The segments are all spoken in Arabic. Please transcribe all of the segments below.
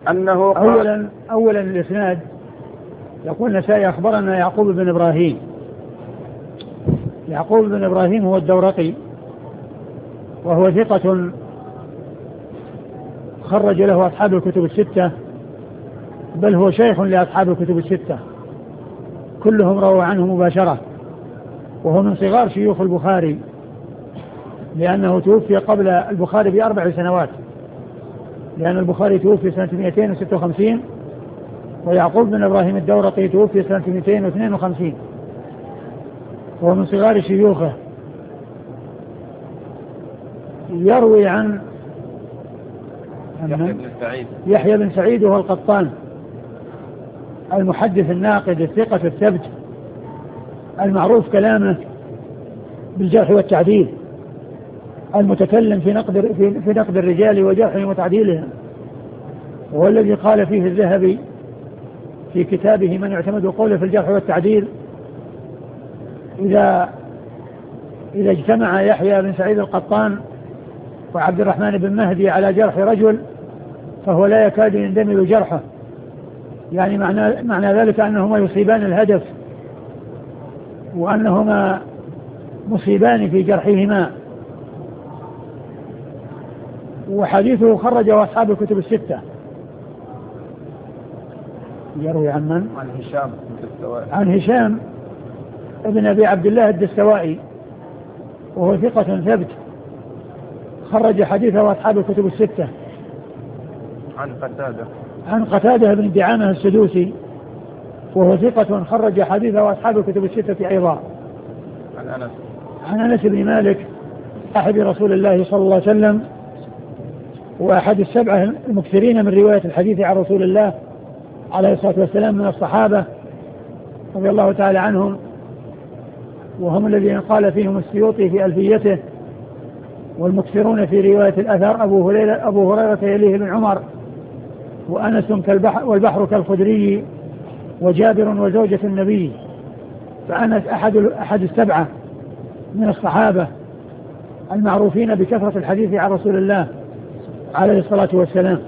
أنه أولا الإسناد يقول النسائي أخبرنا يعقوب بن إبراهيم. يعقوب بن إبراهيم هو الدورقي، وهو ثقة خرج له أصحاب الكتب الستة، بل هو شيخ لأصحاب الكتب الستة، كلهم رووا عنه مباشرة، وهو من صغار شيوخ البخاري، لأنه توفي قبل البخاري ب4 سنوات، لأن البخاري توفي سنة 256 ويعقوب بن إبراهيم الدورقي توفي سنة 252، وهو من صغار شيوخه. يروي عن يحيى بن سعيد وهو القطان، المحدث الناقد الثقة الثبت المعروف كلامه بالجرح والتعديل، المتكلم في نقد الرجال وجرحهم وتعديلهم، وهو الذي قال فيه الذهبي في كتابه من يعتمد قوله في الجرح والتعديل: إذا اجتمع يحيى بن سعيد القطان وعبد الرحمن بن مهدي على جرح رجل فهو لا يكاد يندمج جرحه، يعني معنى ذلك أنهما يصيبان الهدف، وأنهما مصيبان في جرحهما. وحديثه خرجه أصحاب الكتب الستة. يروي عن من؟ عن هشام ابن أبي عبد الله الدستوائي، وهو ثقة ثبت خرج حديثه أصحاب الكتب الستة. عن قتادة بن دعامة السدوسي، وهو ثقة خرج حديثه أصحاب الكتب الستة أيضا. عن أنس بن مالك صاحب رسول الله صلى الله عليه وسلم، وأحد السبعة المكثرين من رواية الحديث عن رسول الله عليه الصلاة والسلام من الصحابة رضي الله تعالى عنهم، وهم الذين قال فيهم السيوطي في ألفيته: والمكثرون في رواية الأثر أبو هريرة يليه بن عمر، وأنس والبحر كالخدري، وجابر وزوجة النبي. فأنس أحد السبعة من الصحابة المعروفين بكثرة الحديث عن رسول الله عليه الصلاة والسلام.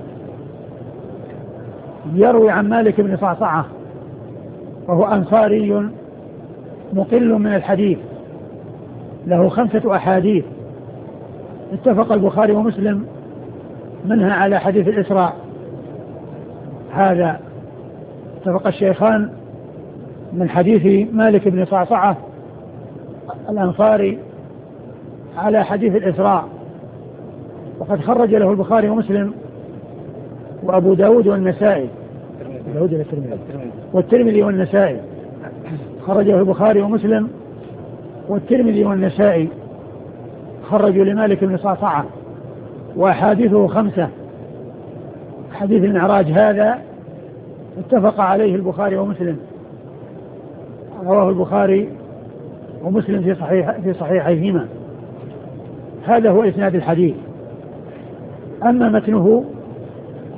يروي عن مالك بن صعصعة، وهو أنصاري مقل من الحديث، له 5 أحاديث اتفق البخاري ومسلم منها على حديث الإسراء. هذا اتفق الشيخان من حديث مالك بن صعصعة الأنصاري على حديث الإسراء، وقد خرج له البخاري ومسلم وأبو داود والنسائي والترمذي والنسائي. خرجه البخاري ومسلم والترمذي والنسائي، خرجوا لمالك بن صعصعة، وأحاديثه 5. حديث المعراج هذا اتفق عليه البخاري ومسلم، رواه البخاري ومسلم في صحيحيهما. هذا هو إسناد الحديث. أما متنه